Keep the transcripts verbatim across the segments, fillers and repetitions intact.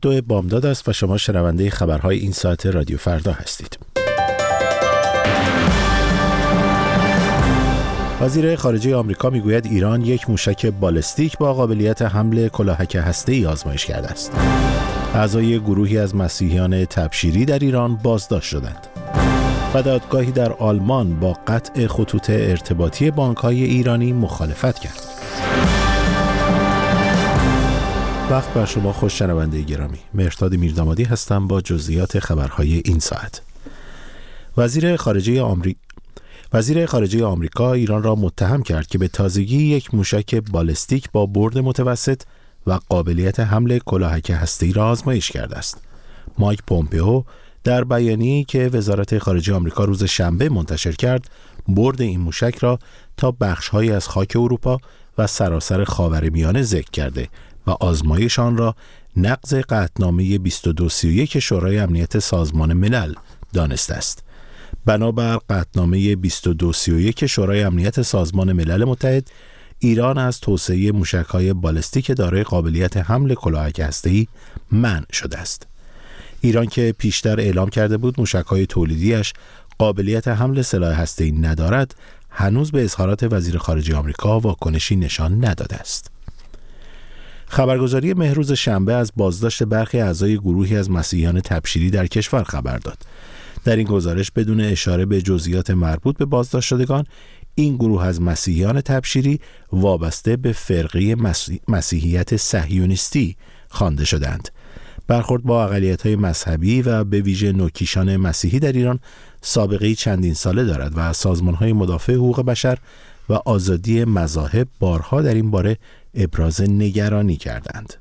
دو بامداد است و شما شنونده خبرهای این ساعت رادیو فردا هستید. وزیر خارجه آمریکا میگوید ایران یک موشک بالستیک با قابلیت حمل کلاهک هسته‌ای آزمایش کرده است. اعضای گروهی از مسیحیان تبشیری در ایران بازداشت شدند. و دادگاهی در آلمان با قطع خطوط ارتباطی بانک‌های ایرانی مخالفت کرد. وقت بر شما خوش شنونده گرامی. مهرداد میردامادی هستم با جزئیات خبرهای این ساعت. وزیر خارجه آمریکا وزیر خارجه آمریکا ایران را متهم کرد که به تازگی یک موشک بالستیک با برد متوسط و قابلیت حمل کلاهک هسته‌ای را آزمایش کرده است. مایک پومپئو در بیانیه‌ای که وزارت خارجه آمریکا روز شنبه منتشر کرد، برد این موشک را تا بخش‌هایی از خاک اروپا و سراسر خاورمیانه ذکر کرده و آزمایش آن را نقض قطعنامه بیست و دو سی و یک شورای امنیت سازمان ملل دانسته است. بنابر قطعنامه بیست و دو سی و یک شورای امنیت سازمان ملل متحد، ایران از توسعه موشک‌های بالستیک دارای قابلیت حمل کلاهک هسته‌ای منع شده است. ایران که پیشتر اعلام کرده بود موشک‌های تولیدیش قابلیت حمل سلاح هسته‌ای ندارد، هنوز به اظهارات وزیر خارجه آمریکا واکنشی نشان نداده است. خبرگزاری مهروز شنبه از بازداشت برخی اعضای گروهی از مسیحیان تبشیری در کشور خبر داد. در این گزارش بدون اشاره به جزئیات مربوط به بازداشت شدگان، این گروه از مسیحیان تبشیری وابسته به فرقه مسیحیت صهیونیستی خوانده شدند. برخورد با اقلیت‌های مذهبی و به ویژه نوکیشان مسیحی در ایران سابقه‌ای چندین ساله دارد و سازمان‌های مدافع حقوق بشر و آزادی مذاهب بارها در این باره ابراز نگرانی کردند.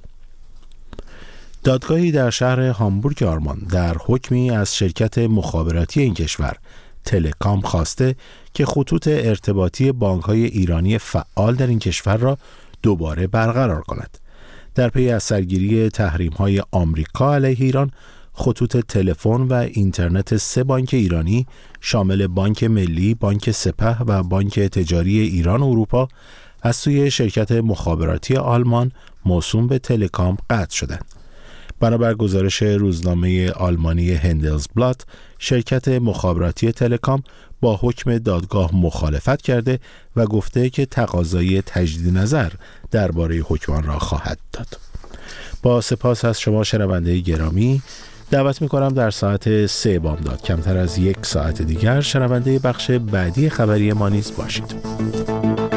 دادگاهی در شهر هامبورگ آلمان در حکمی از شرکت مخابراتی این کشور تلکام خواسته که خطوط ارتباطی بانک‌های ایرانی فعال در این کشور را دوباره برقرار کند. در پی از سرگیری تحریم‌های آمریکا علیه ایران، خطوط تلفن و اینترنت سه بانک ایرانی شامل بانک ملی، بانک سپه و بانک تجاری ایران و اروپا از سوی شرکت مخابراتی آلمان موسوم به تلکام قطع شدند. بنابر گزارش روزنامه آلمانی هندلزبلات، شرکت مخابراتی تلکام با حکم دادگاه مخالفت کرده و گفته که تقاضای تجدید نظر درباره حکم آن را خواهد داد. با سپاس از شما شنونده گرامی، دعوت می‌کنم در ساعت سه بامداد کمتر از یک ساعت دیگر شنونده بخش بعدی خبری ما نیز باشید.